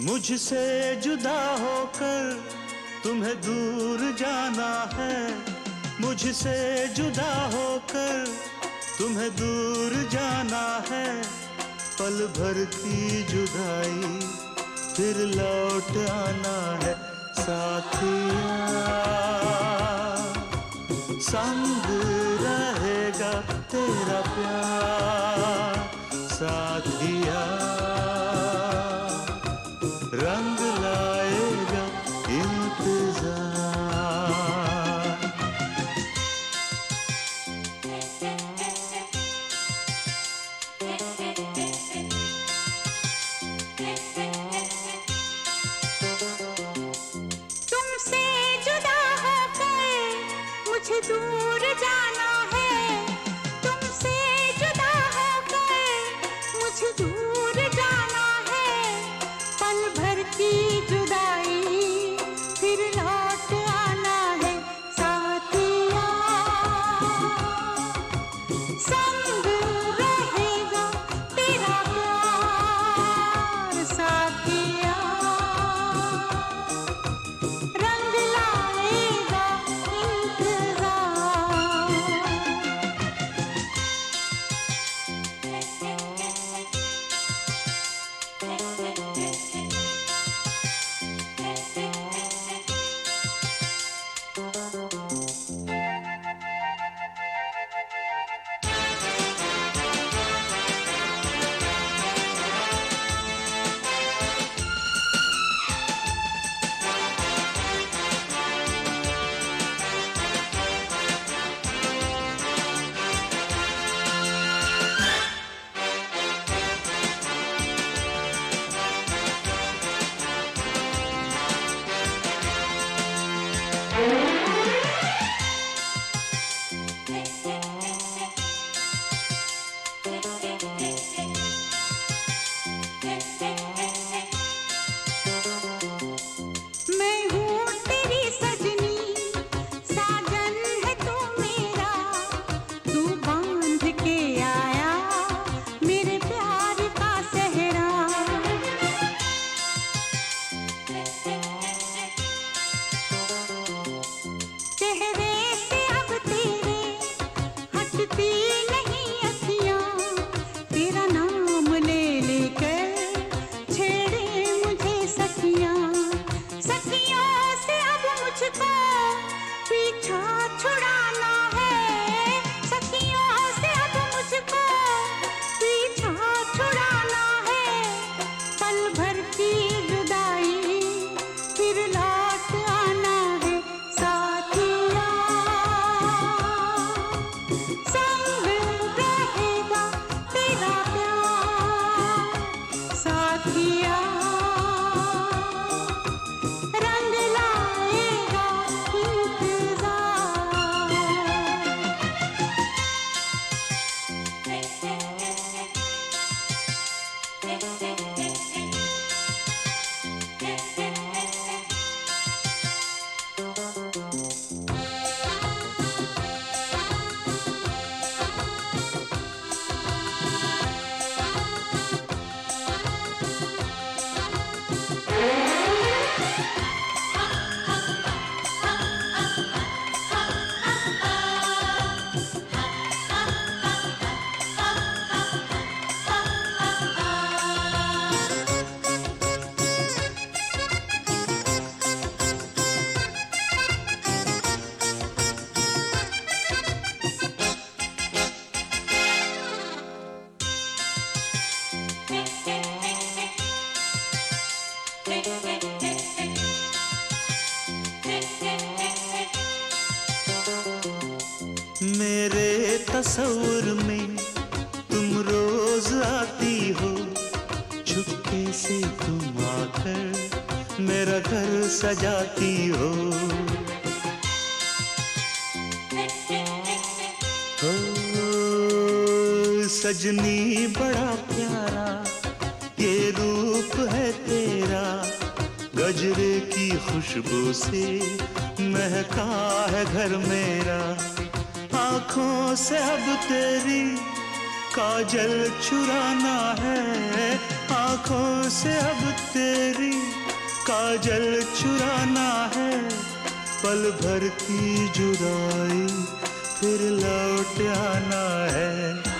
मुझसे जुदा होकर तुम्हें दूर जाना है, मुझसे जुदा होकर तुम्हें दूर जाना है। पल भर की जुदाई फिर लौट आना है साथिया, संग रहेगा तेरा प्यार साथिया, रंग लाएगा इंतजार। तुमसे जुदा होकर मुझे दूर जाना है, तुमसे जुदा होकर मुझे दूर जाना है। पल भर की जुदाई फिर लौट आना है साथिया, संग रहेगा तेरा प्यार साथिया, रंग लाएगा इंतजार। मैं हूँ तेरी सजनी, साजन है तू मेरा, तू बांध के आया मेरे प्यार का सेहरा। चेहरे से अब तेरे हटती नहीं अखियाँ, तेरा नाम ले लेकर छेड़े मुझे सखियाँ। सखियों से अब मुझको पीछा छुड़ाना है, सखियों से अब मुझको पीछा छुड़ाना है। पल भर की जुदाई फिर लौट आना है साथिया, संग रहेगा तेरा प्यार साथिया, रंग लाएगा इंतजार। मेरे तस्वुर में तुम रोज आती हो, चुपके से तुम आकर मेरा घर सजाती हो। सजनी बड़ा प्यारा ये रूप है तेरा, गजरे की खुशबू से महका है घर मेरा। आँखों से अब तेरी काजल चुराना है, आँखों से अब तेरी काजल चुराना है, पल भर की जुदाई फिर लौट आना है।